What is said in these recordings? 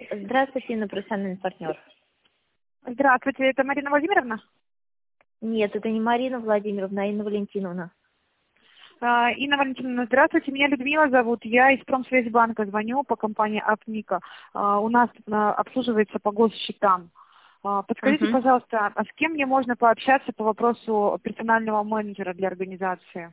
Здравствуйте, Инна, профессиональный партнер. Здравствуйте, это Марина Владимировна? Нет, это не Марина Владимировна, а Инна Валентиновна. Инна Валентиновна, здравствуйте, меня Людмила зовут, я из Промсвязьбанка звоню по компании Апника. У нас обслуживается по госсчетам. Подскажите, пожалуйста, а с кем мне можно пообщаться по вопросу персонального менеджера для организации?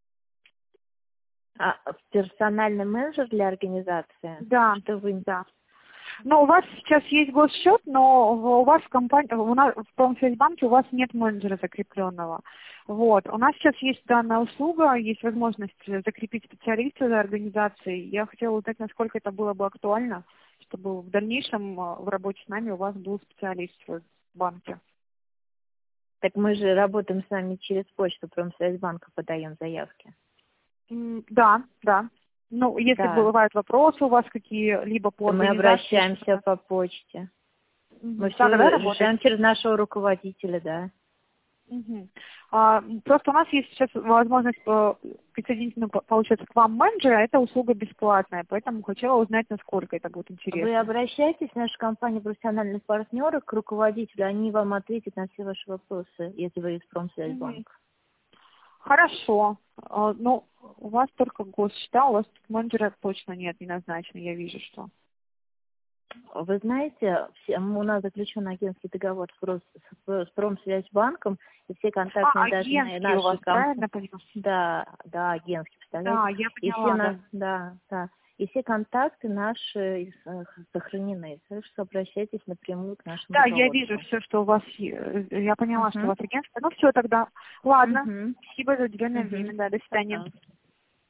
Персональный менеджер для организации? Да, Что вы... да. Но у вас сейчас есть госсчет, но у вас в компании, в Промсвязьбанке у вас нет менеджера закрепленного. Вот. У нас сейчас есть данная услуга, есть возможность закрепить специалиста за организацией. Я хотела узнать, насколько это было бы актуально, чтобы в дальнейшем в работе с нами у вас был специалист в банке. Так мы же работаем с вами через почту Промсвязьбанка, подаем заявки. Да, да. Ну, если бывают вопросы у вас какие-либо по мы организации... обращаемся по почте. Мы все решаем через нашего руководителя, да. Просто у нас есть сейчас возможность присоединить, получается, к вам менеджера, это услуга бесплатная, поэтому хотела узнать, насколько это будет интересно. Вы обращаетесь в нашу компанию профессиональных партнеров к руководителю, они вам ответят на все ваши вопросы, если вы из Промсвязьбанка. Хорошо. Ну, у вас только госсчета, у вас менеджера точно нет, не назначено, я вижу, что. Вы знаете, у нас заключен агентский договор с Промсвязьбанком, и все контактные агентский у вас, правильно понимаю? Да, агентский, представляете? Да, я поняла, И все контакты наши сохранены. Так что обращайтесь напрямую к нашему руководству. руководству. Я вижу все, что у вас, я поняла, что у вас агентство. Ну все тогда. Ладно, спасибо за уделенное время, до свидания.